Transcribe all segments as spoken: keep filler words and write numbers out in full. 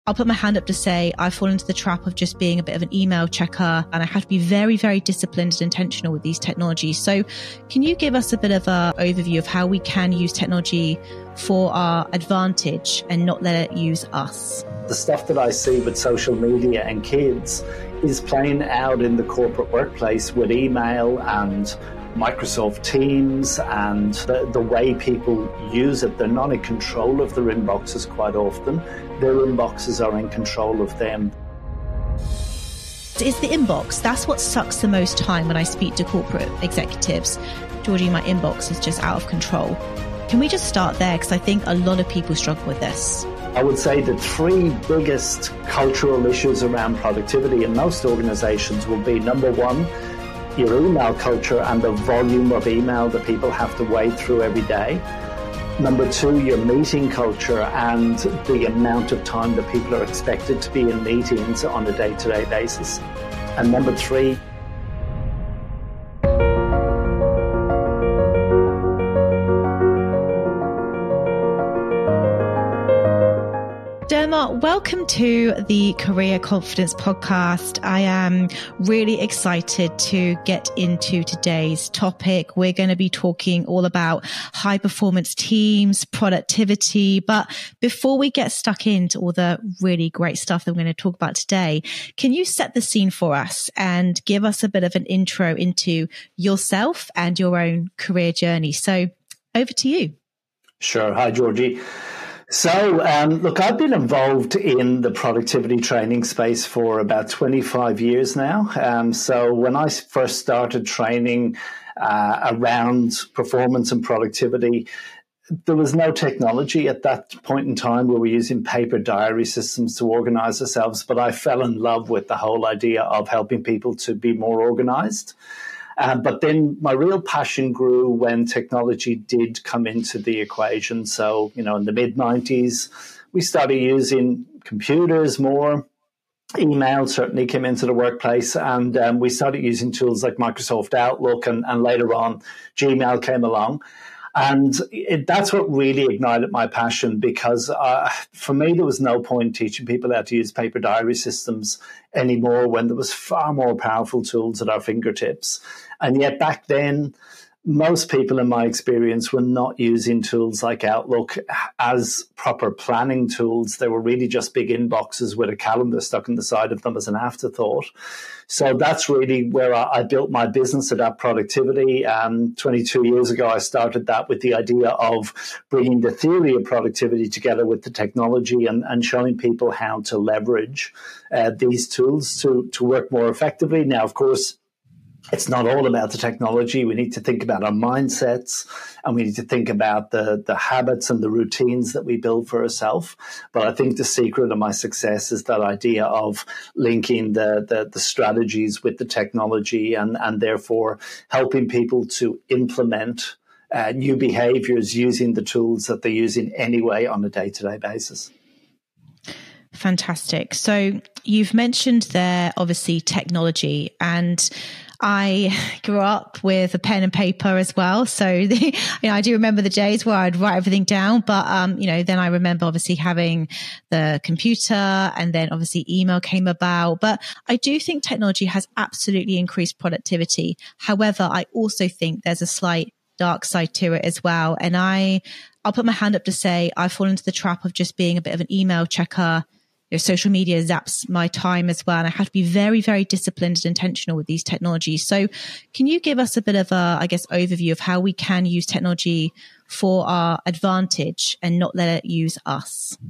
I'll put my hand up to say I fall into the trap of just being a bit of an email checker, and I have to be very, very disciplined and intentional with these technologies. So can you give us a bit of an overview of how we can use technology for our advantage and not let it use us? The stuff that I see with social media and kids is playing out in the corporate workplace with email and Microsoft Teams and the, the way people use it. They're not in control of their inboxes quite often. Their inboxes are in control of them. It's the inbox. That's what sucks the most time when I speak to corporate executives. Georgie, my inbox is just out of control. Can we just start there? Because I think a lot of people struggle with this. I would say the three biggest cultural issues around productivity in most organizations will be, number one, your email culture and the volume of email that people have to wade through every day. Number two, your meeting culture and the amount of time that people are expected to be in meetings on a day-to-day basis. And number three, Dermot, welcome to the Career Confidence Podcast. I am really excited to get into today's topic. We're going to be talking all about high performance teams, productivity. But before we get stuck into all the really great stuff that we're going to talk about today, can you set the scene for us and give us a bit of an intro into yourself and your own career journey? So over to you. Sure. Hi, Georgie. So, um, look, I've been involved in the productivity training space for about twenty-five years now. Um, so when I first started training uh, around performance and productivity, there was no technology at that point in time. We were using paper diary systems to organize ourselves, but I fell in love with the whole idea of helping people to be more organized. Um, but then my real passion grew when technology did come into the equation. So, you know, in the mid nineties, we started using computers more. Email certainly came into the workplace, and um, we started using tools like Microsoft Outlook, and, and later on, Gmail came along. And it, that's what really ignited my passion, because uh, for me, there was no point teaching people how to use paper diary systems anymore when there was far more powerful tools at our fingertips. And yet back then, most people in my experience were not using tools like Outlook as proper planning tools. They were really just big inboxes with a calendar stuck in the side of them as an afterthought. So that's really where I, I built my business, Adapt Productivity. Um, twenty-two years ago, I started that with the idea of bringing the theory of productivity together with the technology and, and showing people how to leverage uh, these tools to, to work more effectively. Now, of course, it's not all about the technology. We need to think about our mindsets, and we need to think about the, the habits and the routines that we build for ourselves. But I think the secret of my success is that idea of linking the, the, the strategies with the technology, and, and therefore helping people to implement uh, new behaviors using the tools that they're using anyway on a day-to-day basis. Know, so you've mentioned there, obviously, technology, and I grew up with a pen and paper as well. So, the, you know, I do remember the days where I'd write everything down, but, um, you know, then I remember obviously having the computer, and then obviously email came about. But I do think technology has absolutely increased productivity. However, I also think there's a slight dark side to it as well. And I, I'll put my hand up to say I fall into the trap of just being a bit of an email checker. You know, social media zaps my time as well. And I have to be very, very disciplined and intentional with these technologies. So can you give us a bit of a, I guess, overview of how we can use technology for our advantage and not let it use us?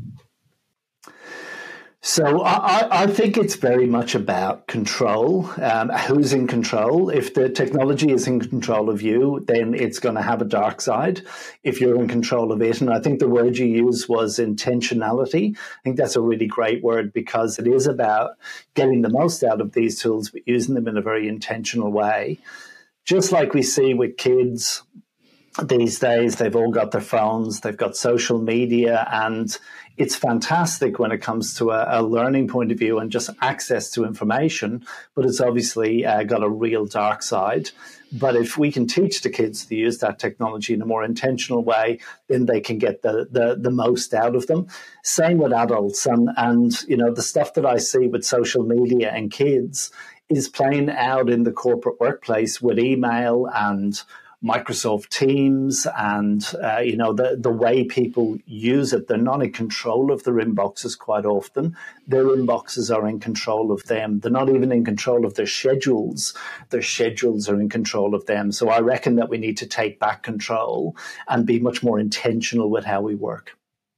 So I, I think it's very much about control. Um, who's in control? If the technology is in control of you, then it's going to have a dark side if you're in control of it. And I think the word you used was intentionality. I think that's a really great word, because it is about getting the most out of these tools, but using them in a very intentional way. Just like we see with kids these days, they've all got their phones, they've got social media, and it's fantastic when it comes to a, a learning point of view and just access to information, but it's obviously uh, got a real dark side. But if we can teach the kids to use that technology in a more intentional way, then they can get the the, the most out of them. Same with adults. And, and, you know, the stuff that I see with social media and kids is playing out in the corporate workplace with email and Microsoft Teams and, uh, you know, the, the way people use it. They're not in control of their inboxes quite often. Their inboxes are in control of them. They're not even in control of their schedules. Their schedules are in control of them. So I reckon that we need to take back control and be much more intentional with how we work.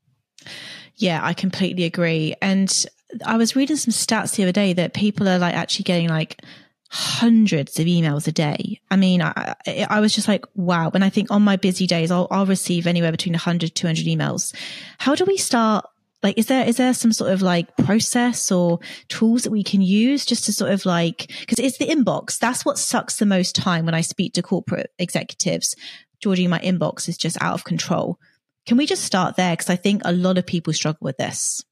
Yeah, I completely agree. And I was reading some stats the other day that people are like actually getting like hundreds of emails a day. I mean, I, I was just like, wow. And I think on my busy days, I'll, I'll receive anywhere between one hundred, two hundred emails. How do we start? Like, is there, is there some sort of like process or tools that we can use just to sort of like, because it's the inbox. That's what sucks the most time when I speak to corporate executives. Georgie, my inbox is just out of control. Can we just start there? Because I think a lot of people struggle with this.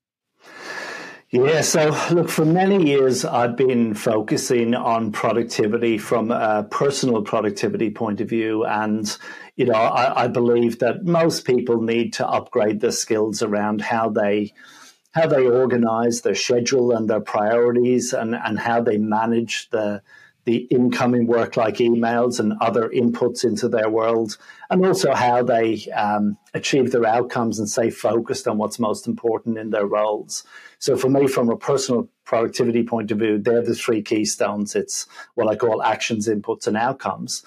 Yeah, so look, for many years, I've been focusing on productivity from a personal productivity point of view. And, you know, I, I believe that most people need to upgrade their skills around how they how they organize their schedule and their priorities and, and how they manage the the incoming work like emails and other inputs into their world, and also how they um, achieve their outcomes and stay focused on what's most important in their roles. So for me, from a personal productivity point of view, they're the three keystones. It's what I call actions, inputs, and outcomes.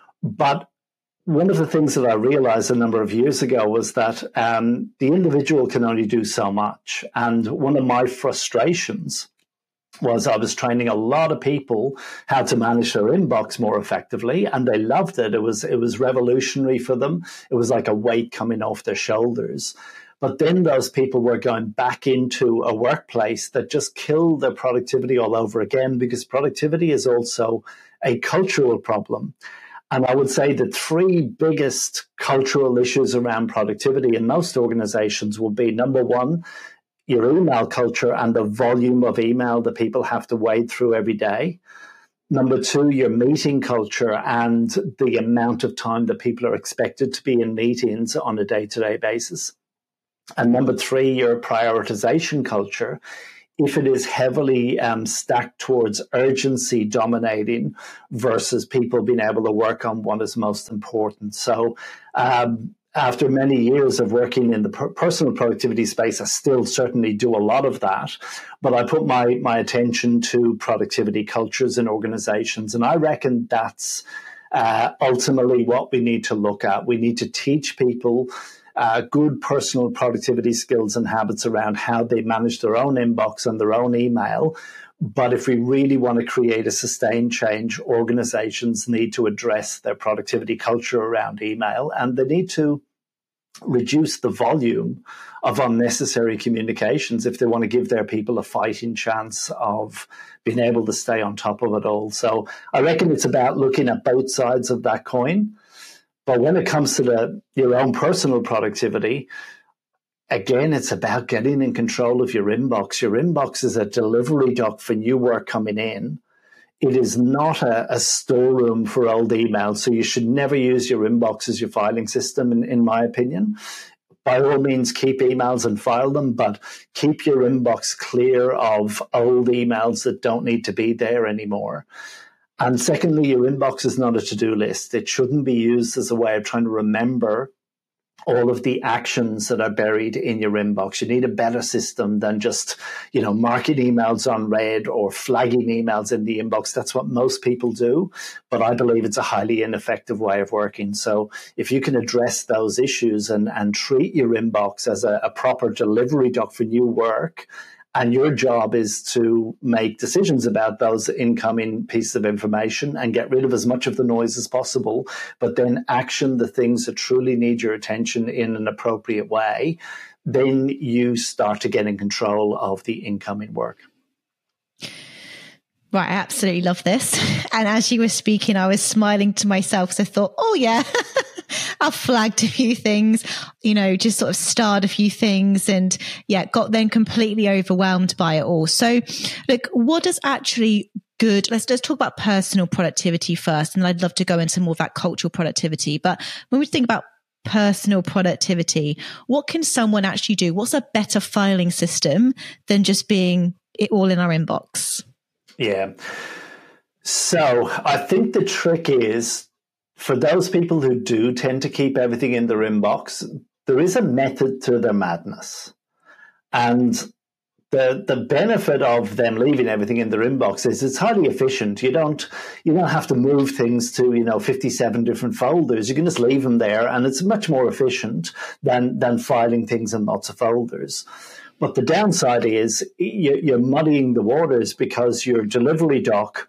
But one of the things that I realized a number of years ago was that um, the individual can only do so much. And one of my frustrations was I was training a lot of people how to manage their inbox more effectively, and they loved it. It was it was revolutionary for them. It was like a weight coming off their shoulders. But then those people were going back into a workplace that just killed their productivity all over again, because productivity is also a cultural problem. And I would say the three biggest cultural issues around productivity in most organizations will be, number one, your email culture and the volume of email that people have to wade through every day. Number two, your meeting culture and the amount of time that people are expected to be in meetings on a day-to-day basis. And number three, your prioritization culture, if it is heavily um, stacked towards urgency dominating versus people being able to work on what is most important. So um, after many years of working in the per- personal productivity space, I still certainly do a lot of that, but I put my, my attention to productivity cultures in organizations. And I reckon that's uh, ultimately what we need to look at. We need to teach people Uh, good personal productivity skills and habits around how they manage their own inbox and their own email. But if we really want to create a sustained change, organizations need to address their productivity culture around email, and they need to reduce the volume of unnecessary communications if they want to give their people a fighting chance of being able to stay on top of it all. So I reckon it's about looking at both sides of that coin. But when it comes to the, your own personal productivity, again, it's about getting in control of your inbox. Your inbox is a delivery dock for new work coming in. It is not a, a storeroom for old emails, so you should never use your inbox as your filing system, in, in my opinion. By all means, keep emails and file them, but keep your inbox clear of old emails that don't need to be there anymore. And secondly, your inbox is not a to-do list. It shouldn't be used as a way of trying to remember all of the actions that are buried in your inbox. You need a better system than just, you know, marking emails on red or flagging emails in the inbox. That's what most people do, but I believe it's a highly ineffective way of working. So if you can address those issues and, and treat your inbox as a, a proper delivery dock for new work, and your job is to make decisions about those incoming pieces of information and get rid of as much of the noise as possible, but then action the things that truly need your attention in an appropriate way, then you start to get in control of the incoming work. Right, I absolutely love this. And as you were speaking, I was smiling to myself because I thought, oh yeah, I flagged a few things, you know, just sort of starred a few things and yeah, got then completely overwhelmed by it all. So look, what does actually good, let's, let's talk about personal productivity first. And I'd love to go into more of that cultural productivity. But when we think about personal productivity, what can someone actually do? What's a better filing system than just being it all in our inbox? Yeah. So I think the trick is for those people who do tend to keep everything in their inbox, there is a method to their madness. And the the benefit of them leaving everything in their inbox is it's highly efficient. You don't you don't have to move things to, you know, fifty-seven different folders. You can just leave them there, and it's much more efficient than than filing things in lots of folders. But the downside is you're muddying the waters because your delivery dock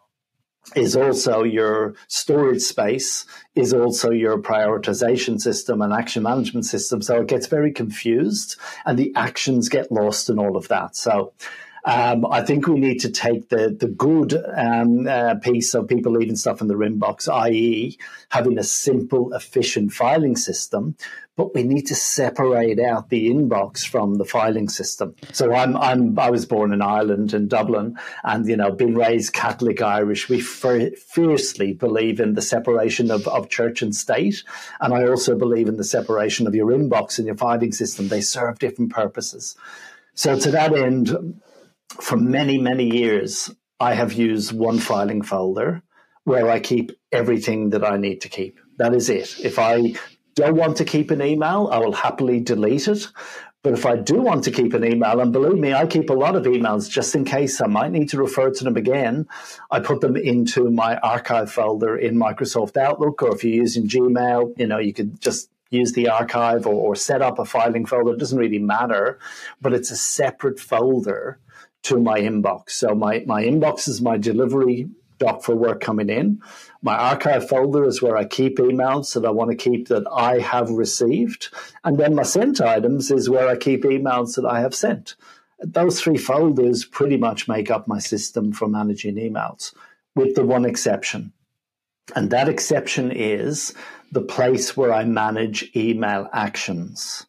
is also your storage space, is also your prioritization system and action management system. So it gets very confused and the actions get lost in all of that. So um, I think we need to take the, the good um, uh, piece of people leaving stuff in their inbox, that is having a simple, efficient filing system, but we need to separate out the inbox from the filing system. So I'm, I'm, I was born in Ireland, in Dublin, and, you know, being raised Catholic Irish, we fer- fiercely believe in the separation of, of church and state. And I also believe in the separation of your inbox and your filing system. They serve different purposes. So to that end, for many, many years, I have used one filing folder where I keep everything that I need to keep. That is it. If I don't want to keep an email, I will happily delete it. But if I do want to keep an email, and believe me, I keep a lot of emails just in case I might need to refer to them again, I put them into my archive folder in Microsoft Outlook, or if you're using Gmail, you know, you could just use the archive or, or set up a filing folder. It doesn't really matter, but it's a separate folder to my inbox. So my, my inbox is my delivery doc for work coming in. My archive folder is where I keep emails that I want to keep that I have received. And then my sent items is where I keep emails that I have sent. Those three folders pretty much make up my system for managing emails, with the one exception. And that exception is the place where I manage email actions.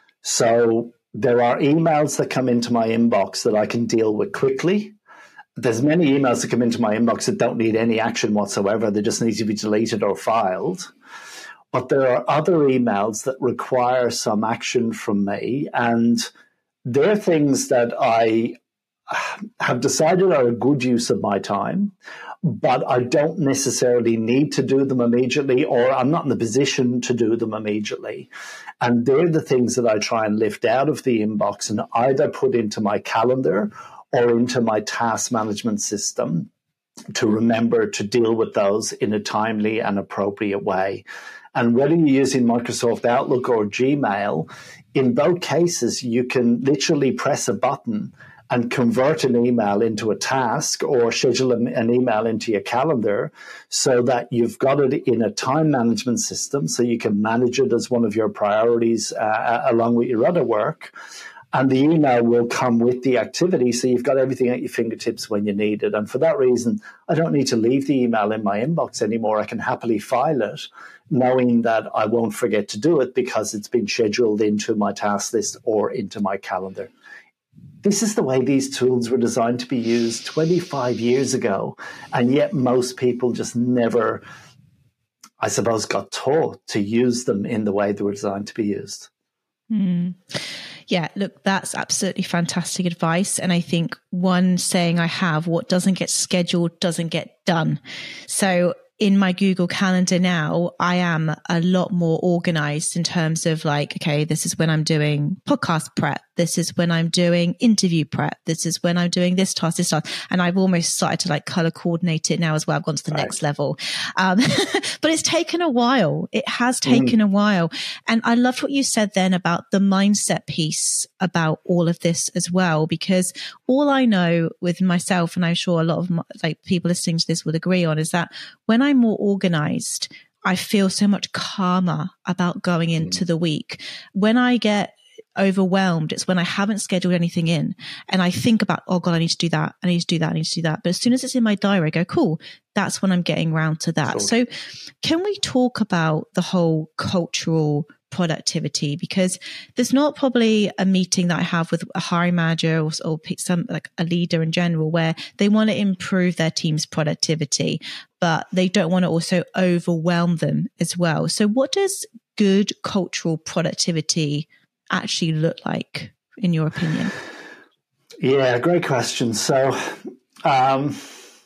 So there are emails that come into my inbox that I can deal with quickly. There's many emails that come into my inbox that don't need any action whatsoever. They just need to be deleted or filed. But there are other emails that require some action from me, and they're things that I have decided are a good use of my time, but I don't necessarily need to do them immediately, or I'm not in the position to do them immediately. And they're the things that I try and lift out of the inbox and either put into my calendar or into my task management system to remember to deal with those in a timely and appropriate way. And whether you're using Microsoft Outlook or Gmail, in both cases, you can literally press a button and convert an email into a task or schedule an email into your calendar so that you've got it in a time management system so you can manage it as one of your priorities uh, along with your other work. And the email will come with the activity, so you've got everything at your fingertips when you need it. And for that reason, I don't need to leave the email in my inbox anymore. I can happily file it, knowing that I won't forget to do it because it's been scheduled into my task list or into my calendar. This is the way these tools were designed to be used twenty-five years ago, and yet most people just never, I suppose, got taught to use them in the way they were designed to be used. Mm. Yeah, look, that's absolutely fantastic advice. And I think one saying I have, what doesn't get scheduled doesn't get done. So in my Google Calendar now, I am a lot more organized in terms of like, okay, this is when I'm doing podcast prep. This is when I'm doing interview prep. This is when I'm doing this task, this task. And I've almost started to like color coordinate it now as well. I've gone to the right. next level. Um, but it's taken a while. It has taken mm. a while. And I loved what you said then about the mindset piece about all of this as well, because all I know with myself, and I'm sure a lot of my, like people listening to this will agree on, is that when I'm more organized, I feel so much calmer about going into mm. the week. When I get overwhelmed. It's when I haven't scheduled anything in and I think about, oh God, I need to do that. I need to do that. I need to do that. But as soon as it's in my diary, I go, cool, that's when I'm getting around to that. Sure. So can we talk about the whole cultural productivity? Because there's not probably a meeting that I have with a hiring manager or, or some like a leader in general where they want to improve their team's productivity, but they don't want to also overwhelm them as well. So what does good cultural productivity actually look like, in your opinion? Yeah, great question. So um,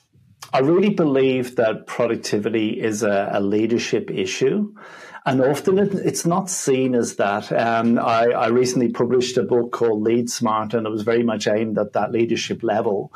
I really believe that productivity is a, a leadership issue. And often it, it's not seen as that. Um, I, I recently published a book called Lead Smart, and it was very much aimed at that leadership level,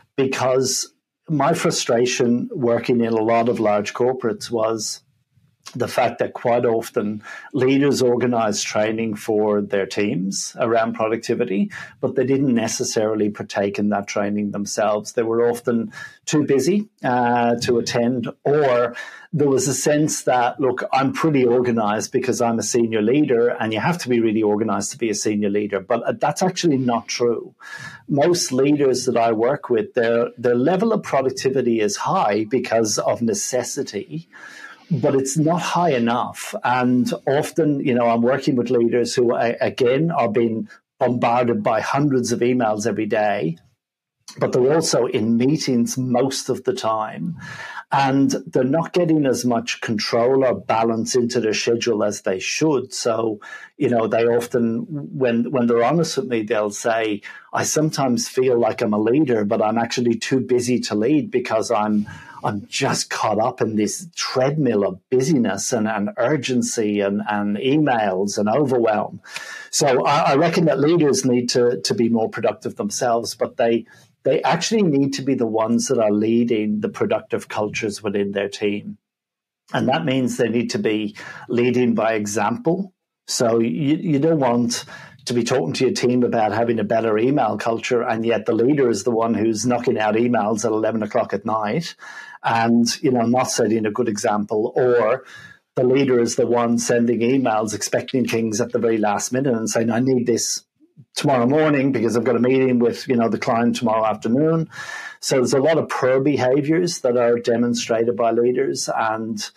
because my frustration working in a lot of large corporates was the fact that quite often leaders organize training for their teams around productivity, but they didn't necessarily partake in that training themselves. They were often too busy uh, to attend, or there was a sense that, look, I'm pretty organized because I'm a senior leader, and you have to be really organized to be a senior leader. But that's actually not true. Most leaders that I work with, their, their level of productivity is high because of necessity, but it's not high enough. And often, you know, I'm working with leaders who, again, are being bombarded by hundreds of emails every day, but they're also in meetings most of the time. And they're not getting as much control or balance into their schedule as they should. So, you know, they often, when when they're honest with me, they'll say, I sometimes feel like I'm a leader, but I'm actually too busy to lead because I'm I'm just caught up in this treadmill of busyness and, and urgency and, and emails and overwhelm. So I, I reckon that leaders need to, to be more productive themselves, but they they actually need to be the ones that are leading the productive cultures within their team. And that means they need to be leading by example. So you, you don't want to be talking to your team about having a better email culture, and yet the leader is the one who's knocking out emails at eleven o'clock at night and, you know, not setting a good example, or the leader is the one sending emails expecting things at the very last minute and saying, I need this tomorrow morning because I've got a meeting with, you know, the client tomorrow afternoon. So there's a lot of poor behaviors that are demonstrated by leaders. And,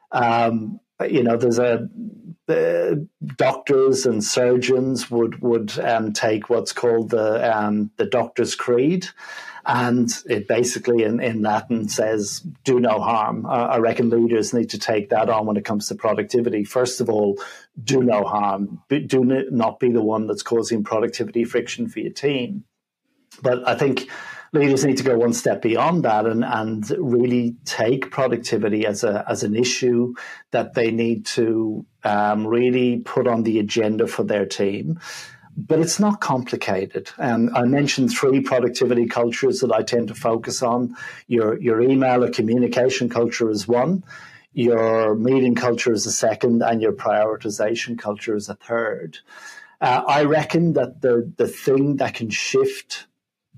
um, you know, there's a, uh, doctors and surgeons would, would um, take what's called the, um, the doctor's creed. And it basically in, in Latin says, do no harm. Uh, I reckon leaders need to take that on when it comes to productivity. First of all, do no harm. Do not be the one that's causing productivity friction for your team. But I think leaders need to go one step beyond that and, and really take productivity as a as an issue that they need to um, really put on the agenda for their team. But it's not complicated. Um, I mentioned three productivity cultures that I tend to focus on. Your, your email or communication culture is one, your meeting culture is a second, and your prioritization culture is a third. Uh, I reckon that the, the thing that can shift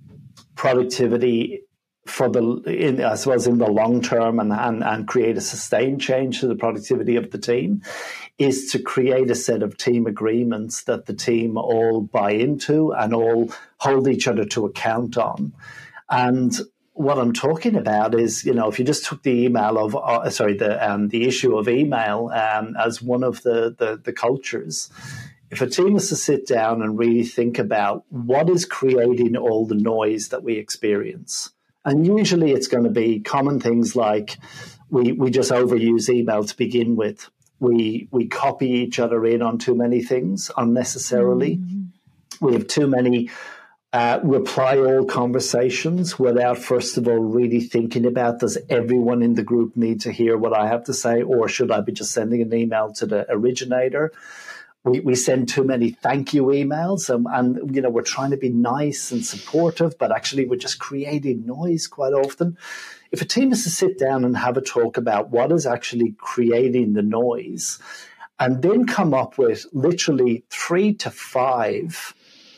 productivity for the, in, as well as in the long term and, and, and create a sustained change to the productivity of the team is to create a set of team agreements that the team all buy into and all hold each other to account on. And what I'm talking about is, you know, if you just took the email of, uh, sorry, the um, the issue of email um, as one of the, the, the cultures, if a team is to sit down and really think about what is creating all the noise that we experience, and usually it's going to be common things like we, we just overuse email to begin with. We we copy each other in on too many things unnecessarily. Mm-hmm. We have too many uh, reply-all conversations without, first of all, really thinking about, does everyone in the group need to hear what I have to say, or should I be just sending an email to the originator? We, we send too many thank you emails, and, and, you know, we're trying to be nice and supportive, but actually we're just creating noise quite often. If a team is to sit down and have a talk about what is actually creating the noise, and then come up with literally three to five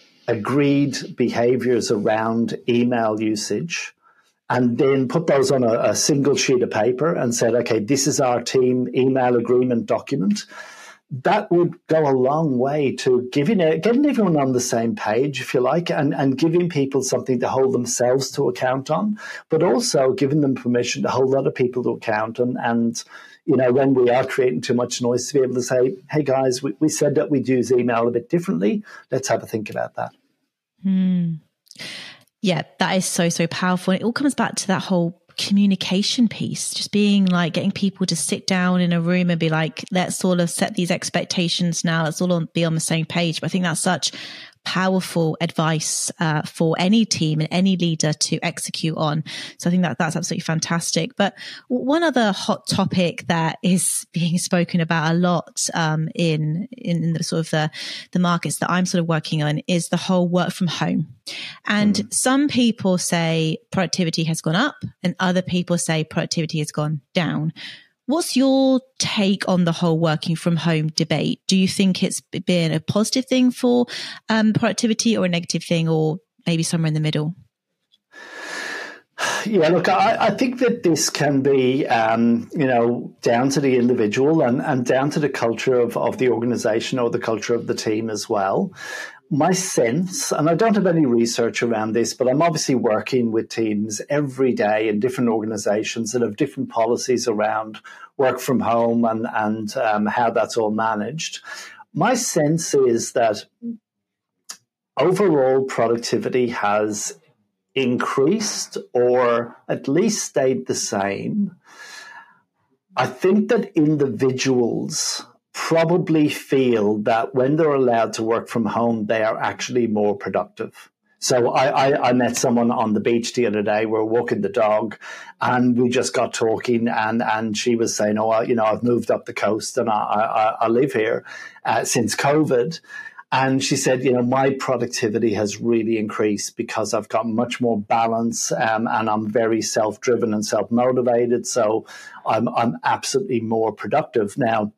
agreed behaviors around email usage, and then put those on a, a single sheet of paper and said, okay, this is our team email agreement document. that would go a long way to giving a, getting everyone on the same page, if you like, and, and giving people something to hold themselves to account on, but also giving them permission to hold other people to account. And, and you know, when we are creating too much noise, to be able to say, hey, guys, we, we said that we'd use email a bit differently. Let's have a think about that. Hmm. Yeah, that is so, so powerful. And it all comes back to that whole communication piece, just being like getting people to sit down in a room and be like, let's sort of set these expectations now. Let's all be on the same page. But I think that's such powerful advice uh, for any team and any leader to execute on. So I think that that's absolutely fantastic. But one other hot topic that is being spoken about a lot um, in, in the sort of the, the markets that I'm sort of working on is the whole work from home. And mm. some people say productivity has gone up and other people say productivity has gone down. What's your take on the whole working from home debate? Do you think it's been a positive thing for um, productivity or a negative thing, or maybe somewhere in the middle? Yeah, look, I, I think that this can be, um, you know, down to the individual and, and down to the culture of, of the organization or the culture of the team as well. My sense, and I don't have any research around this, but I'm obviously working with teams every day in different organizations that have different policies around work from home and, and um, how that's all managed. My sense is that overall productivity has increased or at least stayed the same. I think that individuals probably feel that when they're allowed to work from home, they are actually more productive. So I, I, I met someone on the beach the other day. We were walking the dog and we just got talking and, and she was saying, oh, well, you know, I've moved up the coast and I, I, I live here uh, since COVID. And she said, you know, my productivity has really increased because I've got much more balance um, and I'm very self-driven and self-motivated. So I'm, I'm absolutely more productive. Now,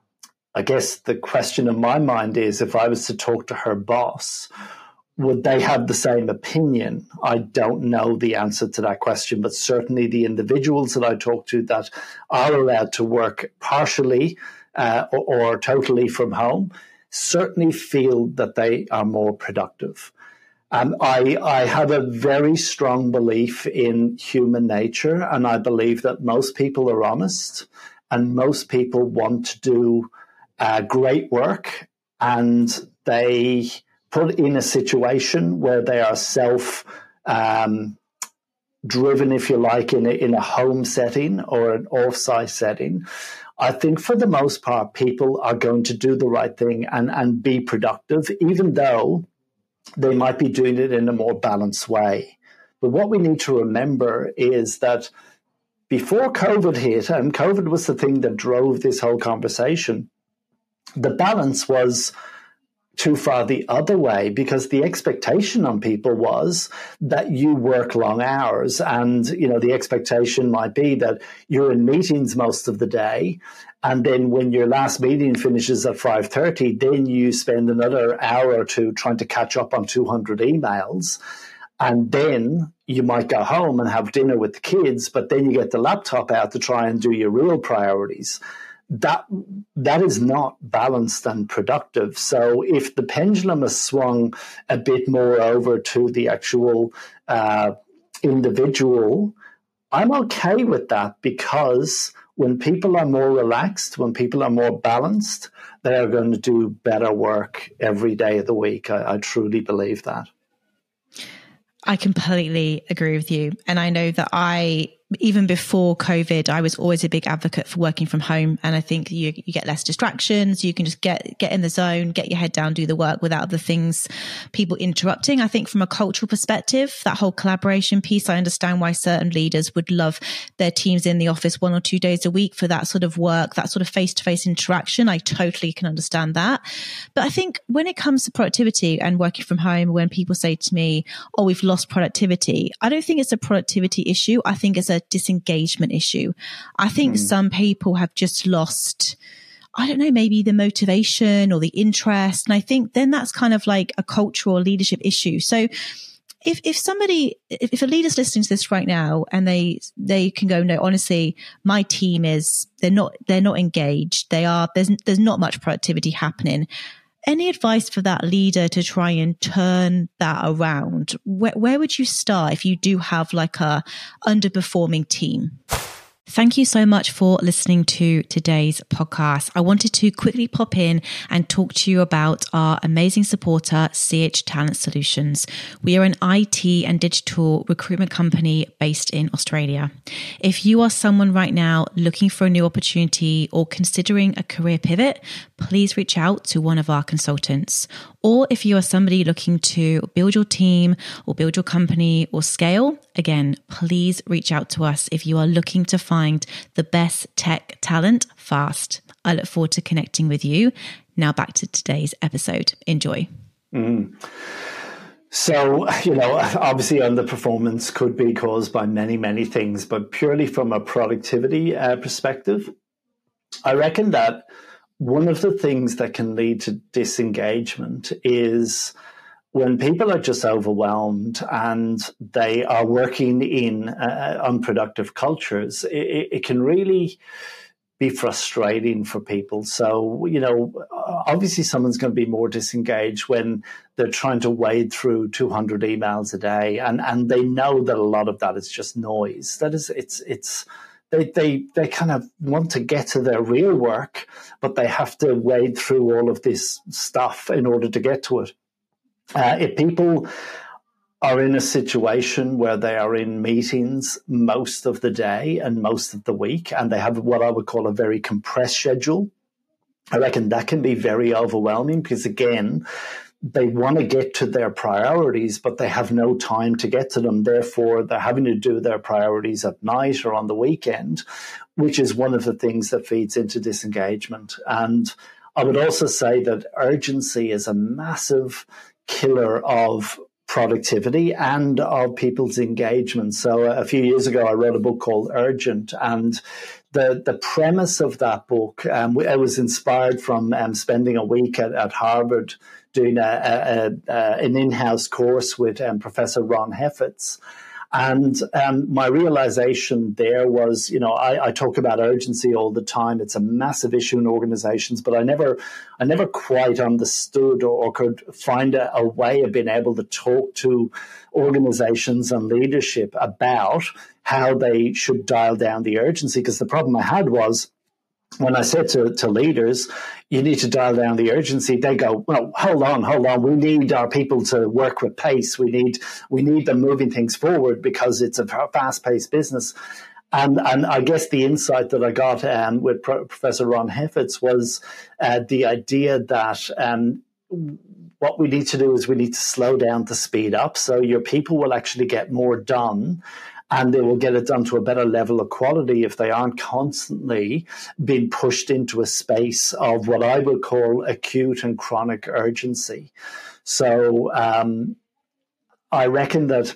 I guess the question in my mind is, if I was to talk to her boss, would they have the same opinion? I don't know the answer to that question, but certainly the individuals that I talk to that are allowed to work partially uh, or, or totally from home certainly feel that they are more productive. Um, I, I have a very strong belief in human nature, and I believe that most people are honest and most people want to do uh, great work, and they put in a situation where they are self um, driven, if you like, in a, in a home setting or an off-site setting. I think for the most part, people are going to do the right thing and, and be productive, even though they might be doing it in a more balanced way. But what we need to remember is that before COVID hit, and COVID was the thing that drove this whole conversation, the balance was too far the other way, because the expectation on people was that you work long hours, and you know the expectation might be that you're in meetings most of the day, and then when your last meeting finishes at five thirty, then you spend another hour or two trying to catch up on two hundred emails, and then you might go home and have dinner with the kids, but then you get the laptop out to try and do your real priorities. That that is not balanced and productive. So if the pendulum has swung a bit more over to the actual uh, individual, I'm okay with that, because when people are more relaxed, when people are more balanced, they are going to do better work every day of the week. I, I truly believe that. I completely agree with you. And I know that I, even before COVID, I was always a big advocate for working from home. And I think you, you get less distractions. You can just get, get in the zone, get your head down, do the work without the things, people interrupting. I think from a cultural perspective, that whole collaboration piece, I understand why certain leaders would love their teams in the office one or two days a week for that sort of work, that sort of face-to-face interaction. I totally can understand that. But I think when it comes to productivity and working from home, when people say to me, oh, we've lost productivity, I don't think it's a productivity issue. I think it's a disengagement issue. I think mm. some people have just lost, I don't know, maybe the motivation or the interest. And I think then that's kind of like a cultural leadership issue. So if if somebody, if, if a leader's listening to this right now and they they can go, no, honestly, my team is they're not they're not engaged. They are there's there's not much productivity happening. Any advice for that leader to try and turn that around? Where, where would you start if you do have like a underperforming team? Thank you so much for listening to today's podcast. I wanted to quickly pop in and talk to you about our amazing supporter, C H Talent Solutions. We are an I T and digital recruitment company based in Australia. If you are someone right now looking for a new opportunity or considering a career pivot, please reach out to one of our consultants. Or if you are somebody looking to build your team or build your company or scale, again, please reach out to us if you are looking to find the best tech talent fast. I look forward to connecting with you. Now back to today's episode. Enjoy. Mm. So, you know, obviously underperformance could be caused by many, many things, but purely from a productivity uh, perspective, I reckon that one of the things that can lead to disengagement is when people are just overwhelmed and they are working in uh, unproductive cultures. It, it can really be frustrating for people. So, you know, obviously someone's going to be more disengaged when they're trying to wade through two hundred emails a day, and, and they know that a lot of that is just noise. That is, it's, it's, They, they they kind of want to get to their real work, but they have to wade through all of this stuff in order to get to it. Uh, if people are in a situation where they are in meetings most of the day and most of the week, and they have what I would call a very compressed schedule, I reckon that can be very overwhelming because, again, they want to get to their priorities, but they have no time to get to them. Therefore, they're having to do their priorities at night or on the weekend, which is one of the things that feeds into disengagement. And I would also say that urgency is a massive killer of productivity and of people's engagement. So a few years ago, I wrote a book called Urgent, and the the premise of that book, um, it was inspired from um, spending a week at, at Harvard doing a, a, a, an in-house course with um, Professor Ron Heffitz. And um, my realization there was, you know, I, I talk about urgency all the time. It's a massive issue in organizations, but I never, I never quite understood or, or could find a, a way of being able to talk to organizations and leadership about how they should dial down the urgency. Because the problem I had was, when I said to, to leaders, you need to dial down the urgency, they go, well, hold on, hold on. We need our people to work with pace. We need we need them moving things forward because it's a fast-paced business. And and I guess the insight that I got um, with Pro- Professor Ron Heffitz was uh, the idea that um, what we need to do is we need to slow down to speed up. So your people will actually get more done, and they will get it done to a better level of quality if they aren't constantly being pushed into a space of what I would call acute and chronic urgency. So um, I reckon that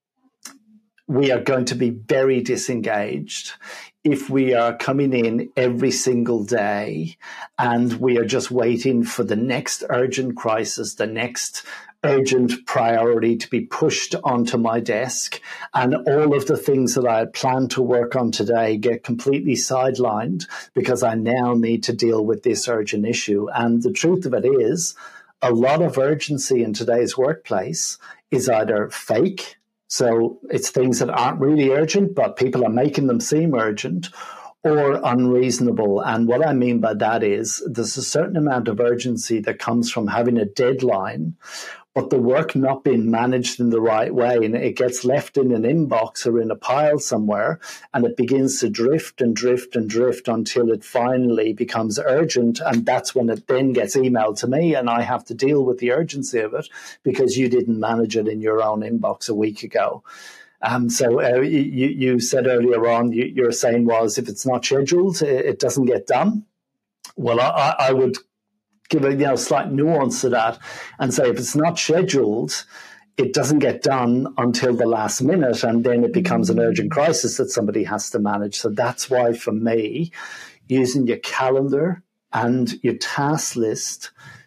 we are going to be very disengaged if we are coming in every single day and we are just waiting for the next urgent crisis, the next urgent priority to be pushed onto my desk, and all of the things that I had planned to work on today get completely sidelined because I now need to deal with this urgent issue. And the truth of it is, a lot of urgency in today's workplace is either fake, so it's things that aren't really urgent, but people are making them seem urgent, or unreasonable. And what I mean by that is there's a certain amount of urgency that comes from having a deadline, but the work not being managed in the right way, and it gets left in an inbox or in a pile somewhere, and it begins to drift and drift and drift until it finally becomes urgent, and that's when it then gets emailed to me, and I have to deal with the urgency of it because you didn't manage it in your own inbox a week ago. Um, so uh, you, you said earlier on, you, your saying was, if it's not scheduled, it doesn't get done. Well, I, I would give a you know slight nuance to that and say if it's not scheduled, it doesn't get done until the last minute, and then it becomes an urgent crisis that somebody has to manage. So that's why, for me, using your calendar and your task list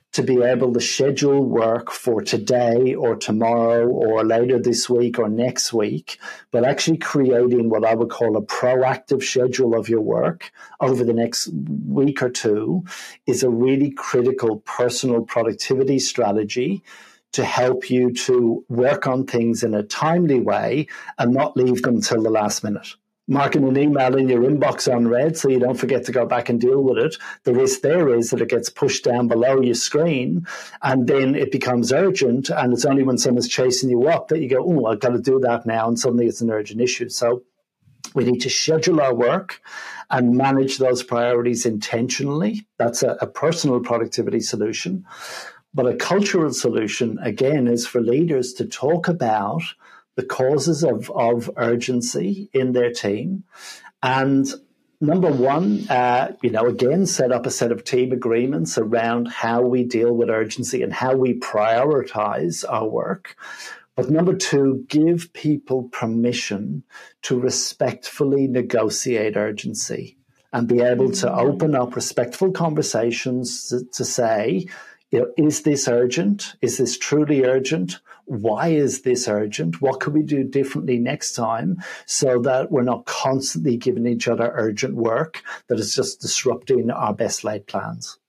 to be able to schedule work for today or tomorrow or later this week or next week, but actually creating what I would call a proactive schedule of your work over the next week or two is a really critical personal productivity strategy to help you to work on things in a timely way and not leave them till the last minute. Marking an email in your inbox unread so you don't forget to go back and deal with it. The risk there is that it gets pushed down below your screen and then it becomes urgent, and it's only when someone's chasing you up that you go, oh, I've got to do that now, and suddenly it's an urgent issue. So we need to schedule our work and manage those priorities intentionally. That's a, a personal productivity solution. But a cultural solution, again, is for leaders to talk about the causes of, of urgency in their team. And number one, uh, you know, again, set up a set of team agreements around how we deal with urgency and how we prioritize our work. But number two, give people permission to respectfully negotiate urgency and be able to open up respectful conversations to, to say, you know, is this urgent? Is this truly urgent? Why is this urgent? What could we do differently next time so that we're not constantly giving each other urgent work that is just disrupting our best laid plans?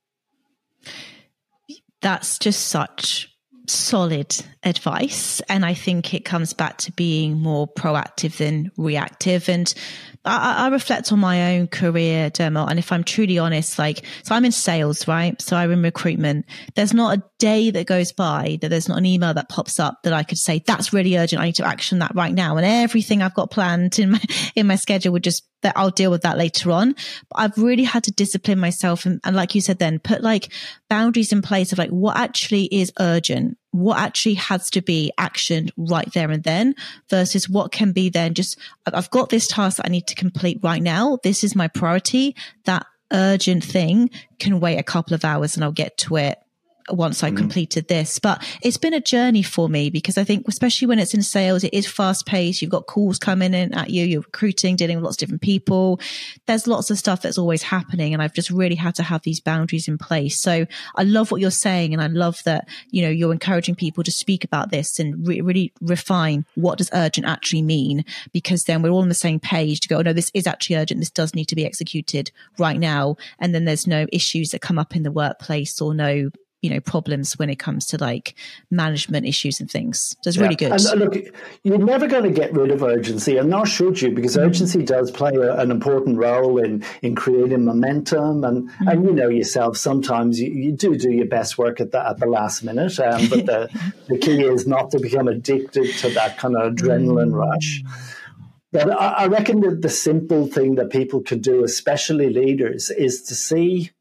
That's just such solid advice. And I think it comes back to being more proactive than reactive. And I, I reflect on my own career, Dermot, and if I'm truly honest, like, so I'm in sales, right? So I'm in recruitment. There's not a day that goes by that there's not an email that pops up that I could say, that's really urgent. I need to action that right now. And everything I've got planned in my, in my schedule would just, that I'll deal with that later on. But I've really had to discipline myself. And, and like you said, then put like boundaries in place of like what actually is urgent, what actually has to be actioned right there and then versus what can be then just, I've got this task that I need to complete right now. This is my priority. That urgent thing can wait a couple of hours and I'll get to it once I completed this. But it's been a journey for me because I think, especially when it's in sales, it is fast paced. You've got calls coming in at you, you're recruiting, dealing with lots of different people. There's lots of stuff that's always happening. And I've just really had to have these boundaries in place. So I love what you're saying. And I love that, you know, you're encouraging people to speak about this and re- really refine what does urgent actually mean, because then we're all on the same page to go, oh, no, this is actually urgent. This does need to be executed right now. And then there's no issues that come up in the workplace or no, you know, problems when it comes to like management issues and things. So it's yeah. really good. And look, you're never going to get rid of urgency, and nor should you, because mm. urgency does play a, an important role in, in creating momentum. And, mm. and you know yourself, sometimes you, you do do your best work at the, at the last minute. Um, but the, the key is not to become addicted to that kind of adrenaline mm. rush. But I, I reckon that the simple thing that people could do, especially leaders, is to see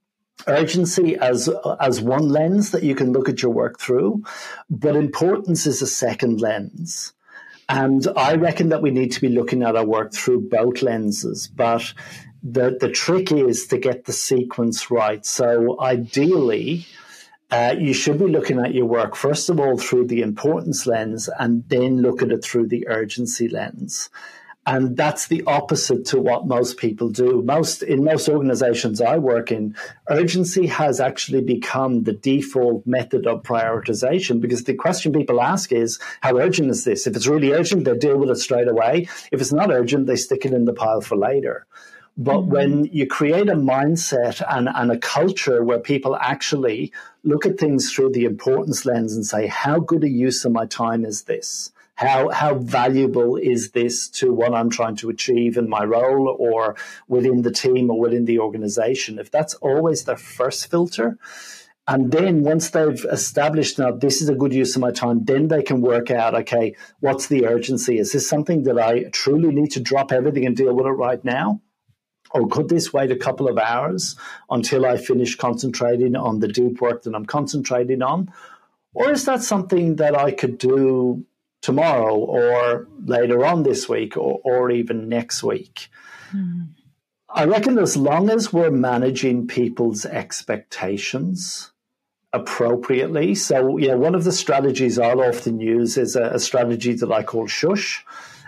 urgency as as one lens that you can look at your work through, but importance is a second lens. And I reckon that we need to be looking at our work through both lenses. But the, the trick is to get the sequence right. So ideally, uh, you should be looking at your work, first of all, through the importance lens, and then look at it through the urgency lens. And that's the opposite to what most people do. Most in most organizations I work in, urgency has actually become the default method of prioritization, because the question people ask is, how urgent is this? If it's really urgent, they deal with it straight away. If it's not urgent, they stick it in the pile for later. But mm-hmm. when you create a mindset and, and a culture where people actually look at things through the importance lens and say, how good a use of my time is this? How how valuable is this to what I'm trying to achieve in my role or within the team or within the organization? If that's always their first filter, and then once they've established, now this is a good use of my time, then they can work out, okay, what's the urgency? Is this something that I truly need to drop everything and deal with it right now? Or could this wait a couple of hours until I finish concentrating on the deep work that I'm concentrating on? Or is that something that I could do tomorrow or later on this week or, or even next week? Mm. I reckon as long as we're managing people's expectations appropriately. So, yeah, one of the strategies I'll often use is a, a strategy that I call shush.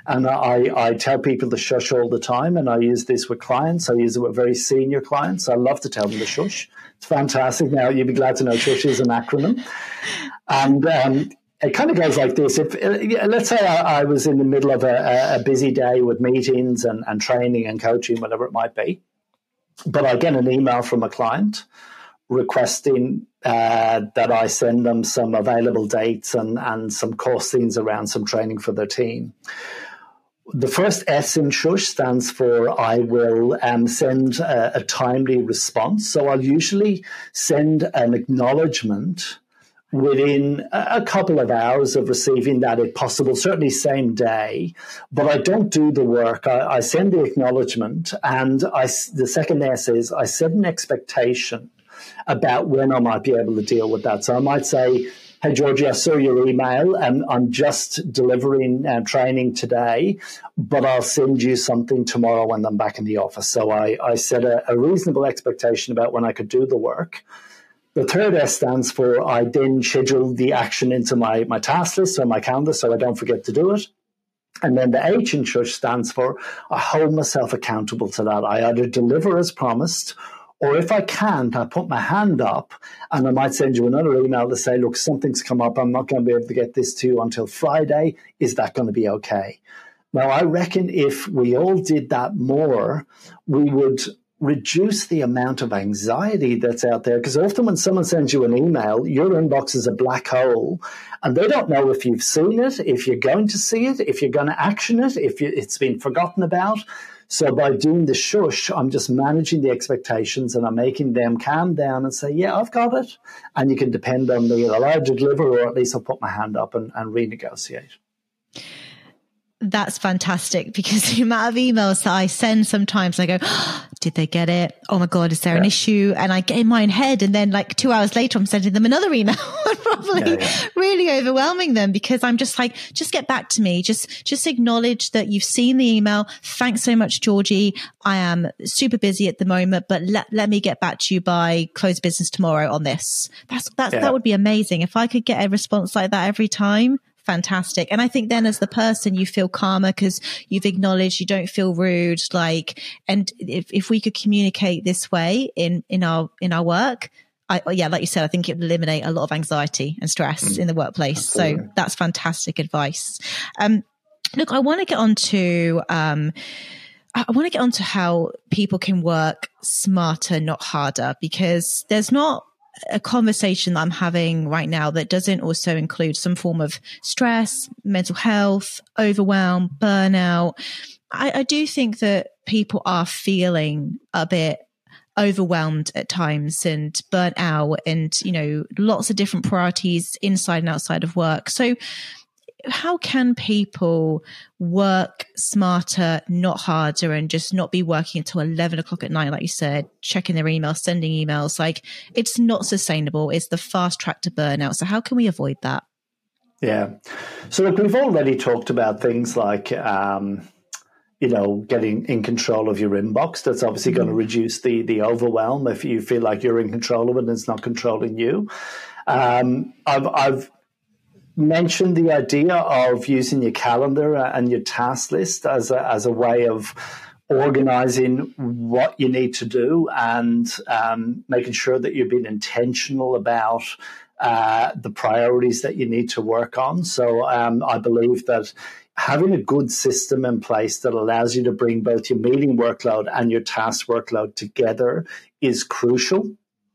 And I, I tell people to shush all the time, and I use this with clients. I use it with very senior clients. I love to tell them to shush. It's fantastic. Now, you'd be glad to know shush is an acronym. And um, it kind of goes like this. If let's say I, I was in the middle of a, a busy day with meetings and, and training and coaching, whatever it might be, but I get an email from a client requesting uh, that I send them some available dates and, and some costings around some training for their team. The first S in shush stands for I will um, send a, a timely response. So I'll usually send an acknowledgement within a couple of hours of receiving that, if possible, certainly same day. But I don't do the work. I, I send the acknowledgement, and I, the second S is I set an expectation about when I might be able to deal with that. So I might say, hey, Georgie, I saw your email and I'm just delivering uh, training today, but I'll send you something tomorrow when I'm back in the office. So I, I set a, a reasonable expectation about when I could do the work. The third S stands for I then schedule the action into my, my task list or my calendar so I don't forget to do it. And then the H in shush stands for I hold myself accountable to that. I either deliver as promised, or if I can't, I put my hand up and I might send you another email to say, look, something's come up. I'm not going to be able to get this to you until Friday. Is that going to be okay? Now, I reckon if we all did that more, we would reduce the amount of anxiety that's out there. Because often when someone sends you an email, your inbox is a black hole and they don't know if you've seen it, if you're going to see it, if you're going to action it, if you, it's been forgotten about. So by doing the shush, I'm just managing the expectations and I'm making them calm down and say, yeah, I've got it. And you can depend on me. I'll either deliver or at least I'll put my hand up and, and renegotiate. That's fantastic, because the amount of emails that I send sometimes, I go, oh, did they get it? Oh my God, is there yeah. an issue? And I get in my own head, and then like two hours later, I'm sending them another email, probably yeah, yeah. really overwhelming them, because I'm just like, just get back to me. Just, just acknowledge that you've seen the email. Thanks so much, Georgie. I am super busy at the moment, but let, let me get back to you by close business tomorrow on this. That's, that's, yeah. that would be amazing. If I could get a response like that every time. Fantastic. And I think then as the person, you feel calmer because you've acknowledged, you don't feel rude. Like, and if, if we could communicate this way in, in our, in our work, I, yeah, like you said, I think it would eliminate a lot of anxiety and stress mm. in the workplace. Absolutely. So that's fantastic advice. Um, look, I want to get on to, um, I want to get on to how people can work smarter, not harder, because there's not a conversation that I'm having right now that doesn't also include some form of stress, mental health, overwhelm, burnout. I, I do think that people are feeling a bit overwhelmed at times and burnt out, and, you know, lots of different priorities inside and outside of work. So how can people work smarter, not harder, and just not be working until eleven o'clock at night, like you said, checking their emails, sending emails? Like, it's not sustainable. It's the fast track to burnout. So how can we avoid that? Yeah. So look, we've already talked about things like, um, you know, getting in control of your inbox. That's obviously mm-hmm. going to reduce the the overwhelm if you feel like you're in control of it and it's not controlling you. Um, I've I've mentioned the idea of using your calendar and your task list as a, as a way of organizing what you need to do and um, making sure that you're being intentional about uh, the priorities that you need to work on. So um, I believe that having a good system in place that allows you to bring both your meeting workload and your task workload together is crucial.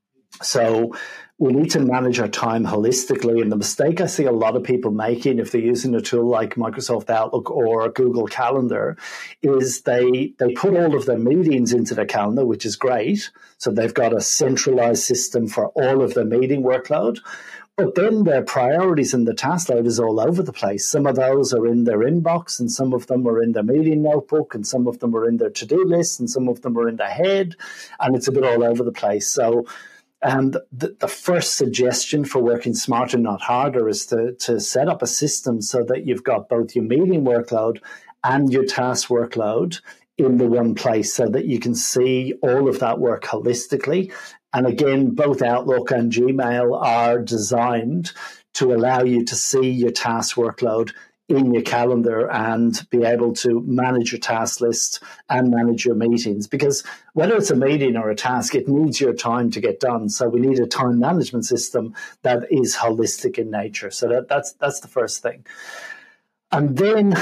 So we need to manage our time holistically. And the mistake I see a lot of people making if they're using a tool like Microsoft Outlook or Google Calendar is they they put all of their meetings into their calendar, which is great. So they've got a centralized system for all of their meeting workload. But then their priorities and the task load is all over the place. Some of those are in their inbox, and some of them are in their meeting notebook, and some of them are in their to-do list, and some of them are in their head, and it's a bit all over the place. So And the, the first suggestion for working smarter, not harder, is to, to set up a system so that you've got both your meeting workload and your task workload in the one place so that you can see all of that work holistically. And again, both Outlook and Gmail are designed to allow you to see your task workload in your calendar and be able to manage your task list and manage your meetings. Because whether it's a meeting or a task, it needs your time to get done. So we need a time management system that is holistic in nature. So that, that's that's the first thing. And then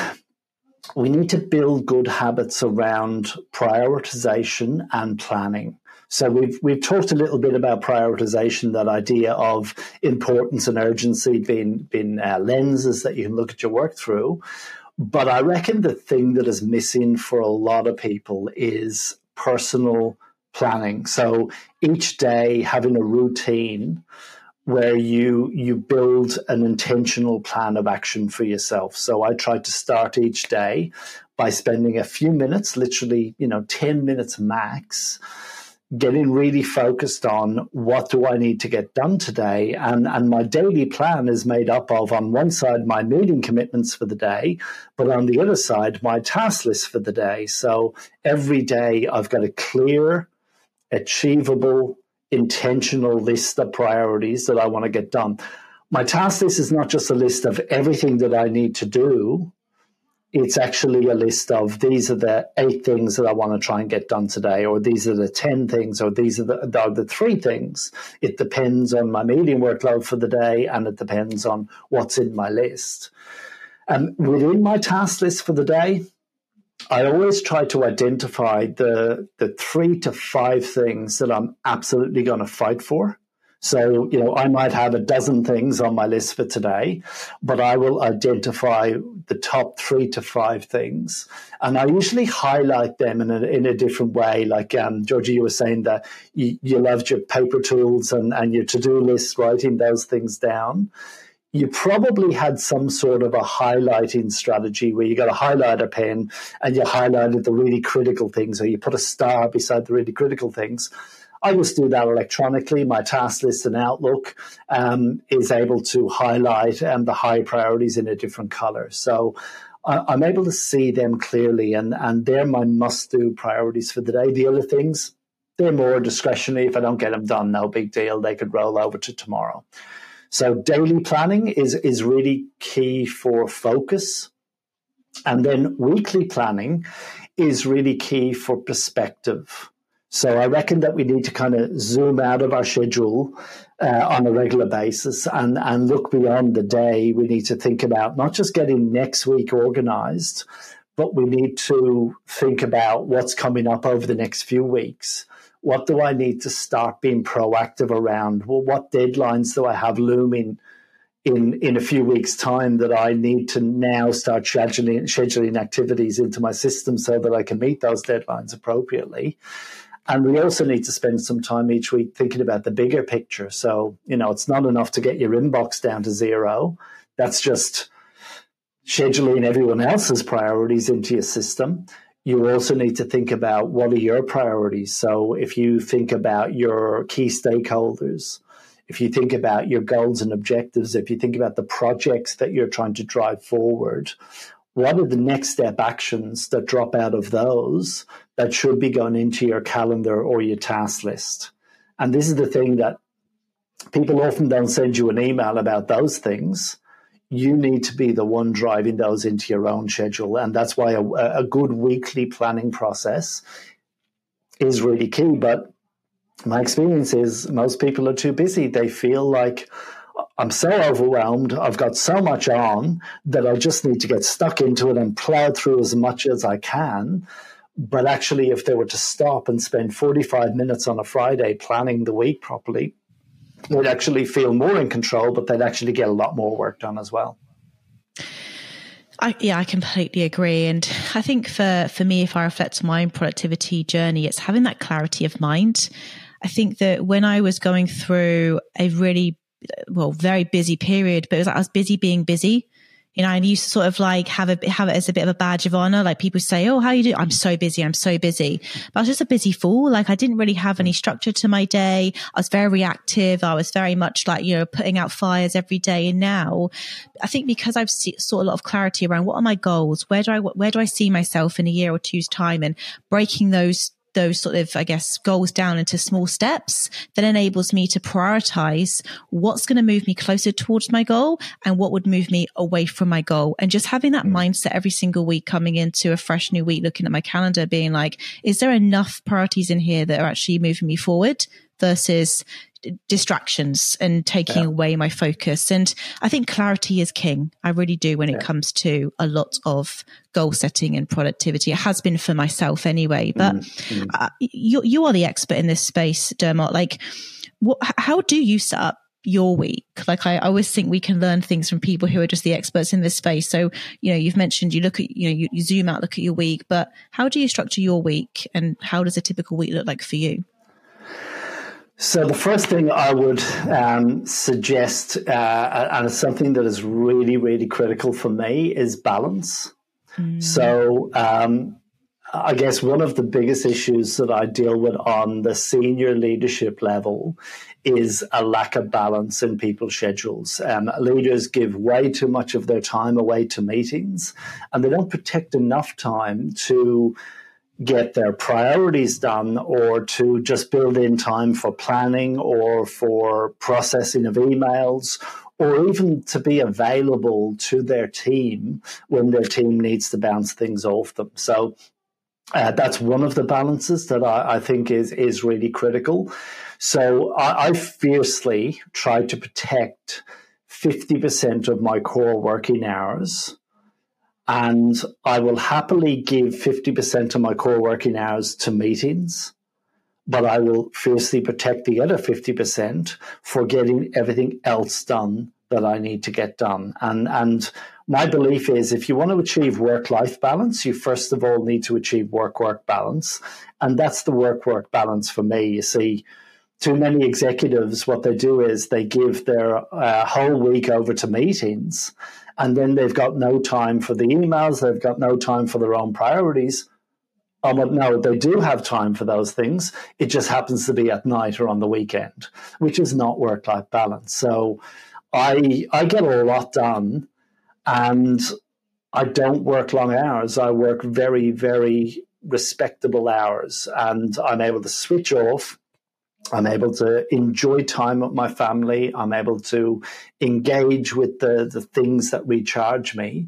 we need to build good habits around prioritization and planning. So we've we've talked a little bit about prioritization, that idea of importance and urgency being being uh, lenses that you can look at your work through. But I reckon the thing that is missing for a lot of people is personal planning. So each day having a routine where you you build an intentional plan of action for yourself. So I try to start each day by spending a few minutes, literally, you know, ten minutes max, getting really focused on what do I need to get done today. And, and my daily plan is made up of, on one side, my meeting commitments for the day, but on the other side, my task list for the day. So every day I've got a clear, achievable, intentional list of priorities that I want to get done. My task list is not just a list of everything that I need to do. It's actually a list of, these are the eight things that I want to try and get done today, or these are the ten things, or these are the, the, the three things. It depends on my meeting workload for the day, and it depends on what's in my list. And within my task list for the day, I always try to identify the, the three to five things that I'm absolutely going to fight for. So, you know, I might have a dozen things on my list for today, but I will identify the top three to five things. And I usually highlight them in a, in a different way. Like, um, Georgie, you were saying that you, you loved your paper tools and, and your to-do list, writing those things down. You probably had some sort of a highlighting strategy where you got a highlighter pen and you highlighted the really critical things, or you put a star beside the really critical things. I just do that electronically. My task list in Outlook um, is able to highlight um, the high priorities in a different color. So uh, I'm able to see them clearly, and, and they're my must-do priorities for the day. The other things, they're more discretionary. If I don't get them done, no big deal. They could roll over to tomorrow. So daily planning is, is really key for focus. And then weekly planning is really key for perspective. So I reckon that we need to kind of zoom out of our schedule uh, on a regular basis and, and look beyond the day. We need to think about not just getting next week organized, but we need to think about what's coming up over the next few weeks. What do I need to start being proactive around? Well, what deadlines do I have looming in, in a few weeks' time that I need to now start scheduling, scheduling activities into my system so that I can meet those deadlines appropriately? And we also need to spend some time each week thinking about the bigger picture. So, you know, it's not enough to get your inbox down to zero. That's just scheduling everyone else's priorities into your system. You also need to think about what are your priorities. So if you think about your key stakeholders, if you think about your goals and objectives, if you think about the projects that you're trying to drive forward, what are the next step actions that drop out of those that should be going into your calendar or your task list? And this is the thing that people often don't send you an email about those things. You need to be the one driving those into your own schedule. And that's why a, a good weekly planning process is really key. But my experience is most people are too busy. They feel like, I'm so overwhelmed, I've got so much on that I just need to get stuck into it and plow through as much as I can. But actually, if they were to stop and spend forty-five minutes on a Friday planning the week properly, they'd actually feel more in control, but they'd actually get a lot more work done as well. I, yeah, I completely agree. And I think for, for me, if I reflect on my own productivity journey, it's having that clarity of mind. I think that when I was going through a really well, very busy period, but it was like I was busy being busy. You know, I used to sort of like have a have it as a bit of a badge of honor. Like people say, "Oh, how you do?" I'm so busy. I'm so busy. But I was just a busy fool. Like I didn't really have any structure to my day. I was very reactive. I was very much like, you know, putting out fires every day. And now, I think because I've see, saw a lot of clarity around what are my goals, where do I where do I see myself in a year or two's time, and breaking those those sort of, I guess, goals down into small steps that enables me to prioritize what's going to move me closer towards my goal and what would move me away from my goal. And just having that mindset every single week, coming into a fresh new week, looking at my calendar, being like, is there enough priorities in here that are actually moving me forward versus distractions and taking yeah. away my focus? And I think clarity is king. I really do when yeah. it comes to a lot of goal setting and productivity. It has been for myself anyway, but mm-hmm. uh, you, you are the expert in this space, Dermot. Like, what, how do you set up your week? Like, I, I always think we can learn things from people who are just the experts in this space. So, you know, you've mentioned you look at, you know, you, you zoom out, look at your week, but how do you structure your week and how does a typical week look like for you? So the first thing I would um, suggest, uh, and it's something that is really, really critical for me, is balance. Mm. So um, I guess one of the biggest issues that I deal with on the senior leadership level is a lack of balance in people's schedules. Um, leaders give way too much of their time away to meetings, and they don't protect enough time to get their priorities done or to just build in time for planning or for processing of emails or even to be available to their team when their team needs to bounce things off them. So uh, that's one of the balances that I, I think is, is really critical. So I, I fiercely try to protect fifty percent of my core working hours. And I will happily give fifty percent of my core working hours to meetings, but I will fiercely protect the other fifty percent for getting everything else done that I need to get done. And, and my belief is if you want to achieve work-life balance, you first of all need to achieve work-work balance. And that's the work-work balance for me. You see, too many executives, what they do is they give their uh, whole week over to meetings, and then they've got no time for the emails. They've got no time for their own priorities. Um, but no, they do have time for those things. It just happens to be at night or on the weekend, which is not work-life balance. So I I get a lot done, and I don't work long hours. I work very, very respectable hours, and I'm able to switch off. I'm able to enjoy time with my family. I'm able to engage with the, the things that recharge me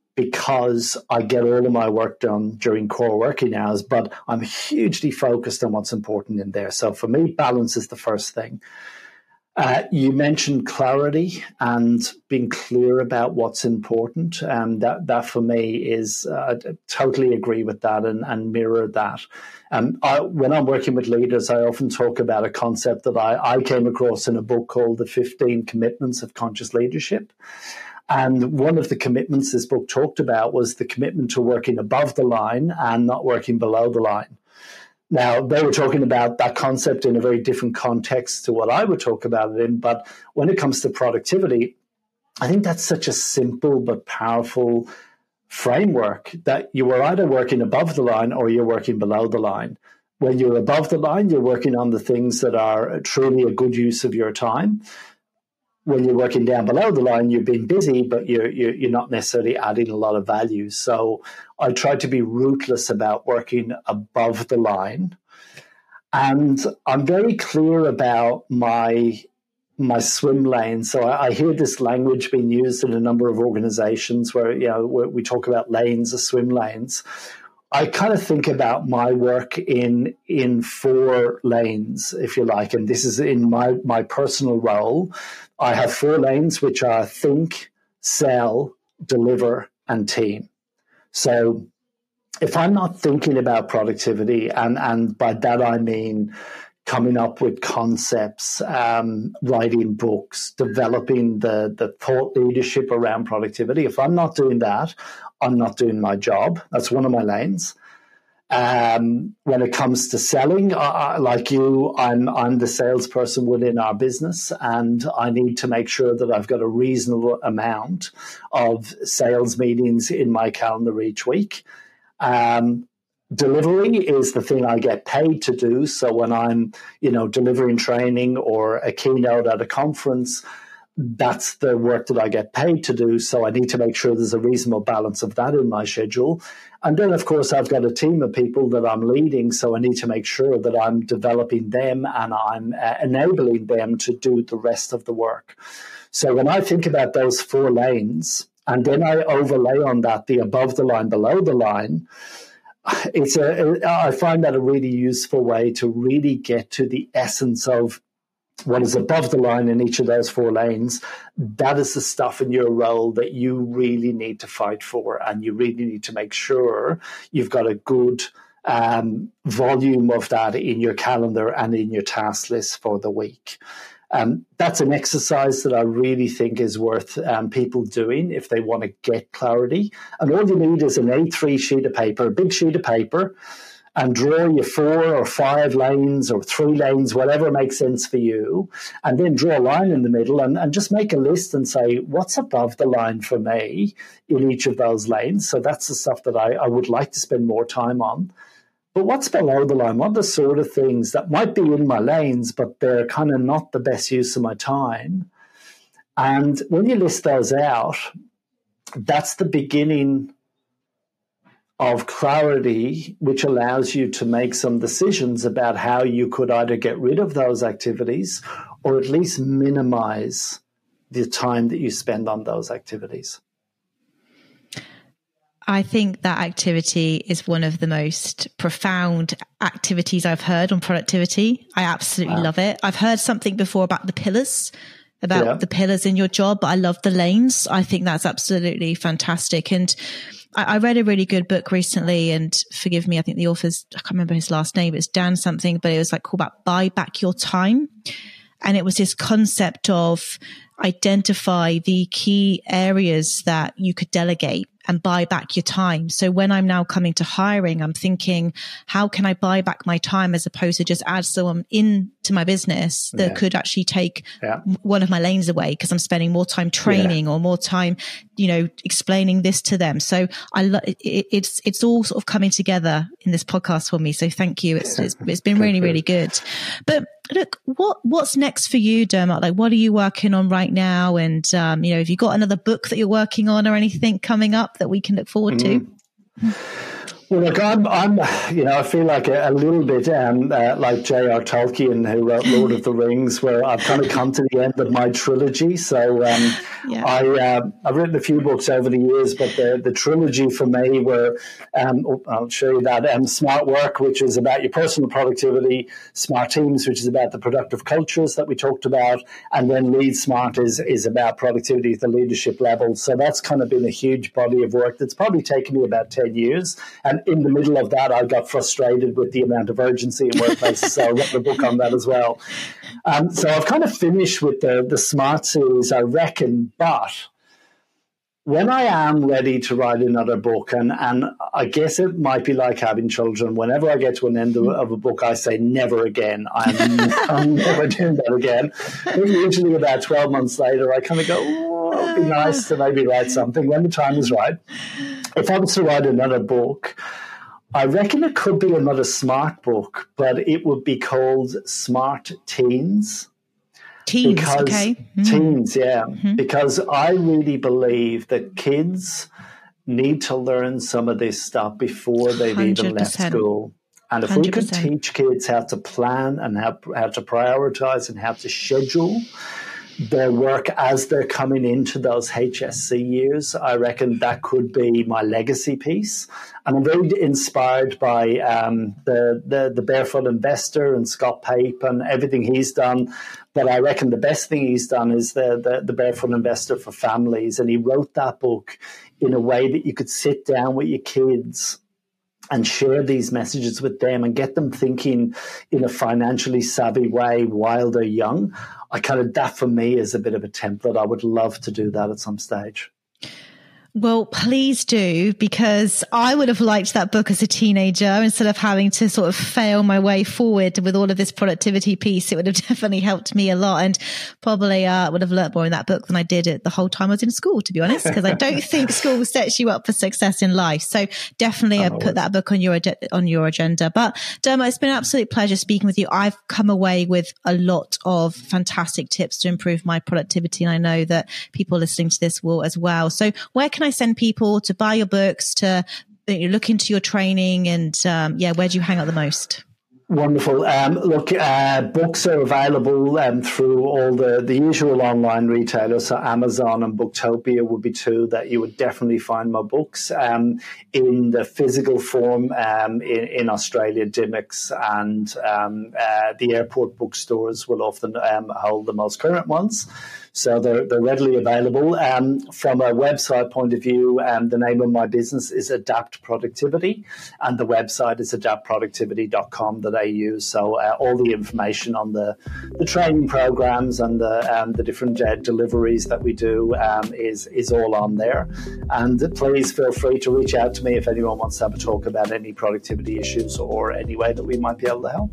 because I get all of my work done during core working hours, but I'm hugely focused on what's important in there. So for me, balance is the first thing. Uh, you mentioned clarity and being clear about what's important. Um, that, that for me is, uh, I totally agree with that and, and mirror that. Um, I, when I'm working with leaders, I often talk about a concept that I, I came across in a book called The fifteen Commitments of Conscious Leadership. And one of the commitments this book talked about was the commitment to working above the line and not working below the line. Now, they were talking about that concept in a very different context to what I would talk about it in. But when it comes to productivity, I think that's such a simple but powerful framework that you are either working above the line or you're working below the line. When you're above the line, you're working on the things that are truly a good use of your time. When you're working down below the line, you're being busy, but you're, you're you're not necessarily adding a lot of value. So I try to be ruthless about working above the line. And I'm very clear about my my swim lane. So I, I hear this language being used in a number of organizations where, you know, where we talk about lanes or swim lanes. I kind of think about my work in in four lanes, if you like, and this is in my, my personal role. I have four lanes, which are think, sell, deliver, and team. So if I'm not thinking about productivity, and, and by that I mean coming up with concepts, um, writing books, developing the, the thought leadership around productivity, if I'm not doing that, I'm not doing my job. That's one of my lanes. Um, when it comes to selling, uh, like you, I'm I'm the salesperson within our business, and I need to make sure that I've got a reasonable amount of sales meetings in my calendar each week. Um, delivery is the thing I get paid to do. So when I'm, you know, delivering training or a keynote at a conference, that's the work that I get paid to do. So I need to make sure there's a reasonable balance of that in my schedule. And then, of course, I've got a team of people that I'm leading. So I need to make sure that I'm developing them and I'm uh, enabling them to do the rest of the work. So when I think about those four lanes, and then I overlay on that the above the line, below the line, it's a, I find that a really useful way to really get to the essence of what is above the line in each of those four lanes. That is the stuff in your role that you really need to fight for, and you really need to make sure you've got a good um, volume of that in your calendar and in your task list for the week. Um, that's an exercise that I really think is worth um, people doing if they want to get clarity. And all you need is an A three sheet of paper, a big sheet of paper, and draw your four or five lanes or three lanes, whatever makes sense for you, and then draw a line in the middle and, and just make a list and say, what's above the line for me in each of those lanes? So that's the stuff that I, I would like to spend more time on. But what's below the line? What are the sort of things that might be in my lanes, but they're kind of not the best use of my time? And when you list those out, that's the beginning of clarity, which allows you to make some decisions about how you could either get rid of those activities or at least minimize the time that you spend on those activities. I think that activity is one of the most profound activities I've heard on productivity. I absolutely wow. love it. I've heard something before about the pillars, about yeah. the pillars in your job, but I love the lanes. I think that's absolutely fantastic. And I, I read a really good book recently, and forgive me, I think the author's, I can't remember his last name, it's Dan something, but it was like called about buy back your time. And it was this concept of identify the key areas that you could delegate and buy back your time. So when I'm now coming to hiring, I'm thinking, how can I buy back my time as opposed to just add someone into my business that yeah. could actually take yeah. one of my lanes away because I'm spending more time training yeah. or more time, you know, explaining this to them. So I lo- it, it's it's all sort of coming together in this podcast for me. So thank you. It's it's, it's been really, really good. But look, what what's next for you, Dermot? Like, what are you working on right now? And um, you know, have you got another book that you're working on or anything coming up that we can look forward mm-hmm. to? Well, look, I'm, I'm, you know, I feel like a, a little bit um, uh, like J R Tolkien, who wrote Lord of the Rings, where I've kind of come to the end of my trilogy. So um, yeah. I, uh, I've written a few books over the years, but the, the trilogy for me were, um, I'll show you that, um, Smart Work, which is about your personal productivity, Smart Teams, which is about the productive cultures that we talked about, and then Lead Smart is, is about productivity at the leadership level. So that's kind of been a huge body of work that's probably taken me about ten years. And in the middle of that, I got frustrated with the amount of urgency in workplaces, so I wrote a book on that as well. Um, so I've kind of finished with the, the Smart series, I reckon, but when I am ready to write another book, and, and I guess it might be like having children, whenever I get to an end of, of a book, I say, never again. I'm, I'm never doing that again. But usually about twelve months later, I kind of go, oh, it would be nice to maybe write something when the time is right. If I was to write another book, I reckon it could be another Smart book, but it would be called Smart Teens. Teens, because, okay. Mm-hmm. Teens, yeah. Mm-hmm. Because I really believe that kids need to learn some of this stuff before they've one hundred percent even left school. And if one hundred percent we could teach kids how to plan and how, how to prioritize and how to schedule their work as they're coming into those H S C years, I reckon that could be my legacy piece. And I'm very inspired by um, the, the the Barefoot Investor and Scott Pape and everything he's done. But I reckon the best thing he's done is the, the, the Barefoot Investor for Families. And he wrote that book in a way that you could sit down with your kids and share these messages with them and get them thinking in a financially savvy way while they're young. I kind of, that for me is a bit of a template. I would love to do that at some stage. Well, please do, because I would have liked that book as a teenager instead of having to sort of fail my way forward with all of this productivity piece. It would have definitely helped me a lot, and probably uh, would have learnt more in that book than I did it the whole time I was in school, to be honest, because I don't think school sets you up for success in life. So definitely uh, put that book on your on your agenda. But Dermot, it's been an absolute pleasure speaking with you. I've come away with a lot of fantastic tips to improve my productivity, and I know that people listening to this will as well. So where can I send people to buy your books, to you know, look into your training, and um, yeah, where do you hang out the most? Wonderful. Um, look, uh, books are available um, through all the, the usual online retailers. So Amazon and Booktopia would be two that you would definitely find my books. Um, in the physical form, um, in, in Australia, Dymocks and um, uh, the airport bookstores will often um, hold the most current ones. So they're, they're readily available. Um, from a website point of view, um, the name of my business is Adapt Productivity, and the website is adapt productivity dot com that I use. So uh, all the information on the, the training programs and the um, the different uh, deliveries that we do um, is, is all on there. And please feel free to reach out to me if anyone wants to have a talk about any productivity issues or any way that we might be able to help.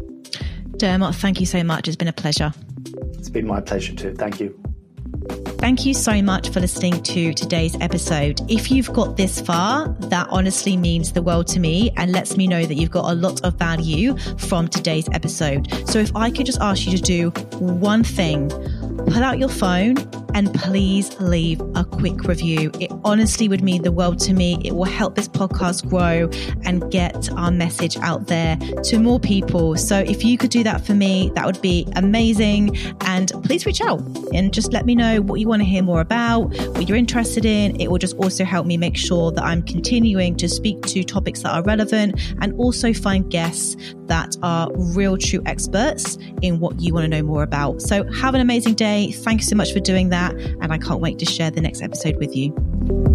Dermot, thank you so much. It's been a pleasure. It's been my pleasure too. Thank you. Thank you so much for listening to today's episode. If you've got this far, that honestly means the world to me and lets me know that you've got a lot of value from today's episode. So if I could just ask you to do one thing, pull out your phone and please leave a quick review. It honestly would mean the world to me. It will help this podcast grow and get our message out there to more people. So if you could do that for me, that would be amazing. And please reach out and just let me know what you want to hear more about, what you're interested in. It will just also help me make sure that I'm continuing to speak to topics that are relevant and also find guests that are real true experts in what you want to know more about. So have an amazing day. Thank you so much for doing that. And I can't wait to share the next episode with you.